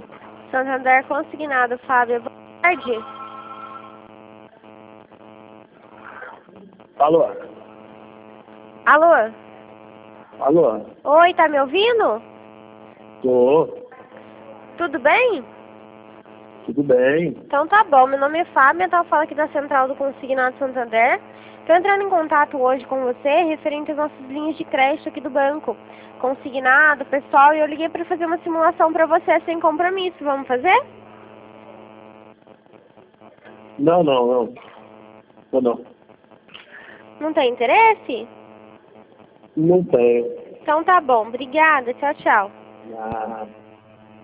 Santander consignado, Fábio. Boa tarde. Alô? Alô? Alô? Oi, tá me ouvindo? Tô. Tudo bem? Tudo bem? Então tá bom, meu nome é Fábio, eu tava falando aqui da Central do Consignado Santander. Tô entrando em contato hoje com você referente às nossas linhas de crédito aqui do banco. Consignado, pessoal, e eu liguei pra fazer uma simulação pra você sem compromisso. Vamos fazer? Não. Não. Não tem interesse? Não tenho. Então tá bom, obrigada, tchau, tchau. Ah.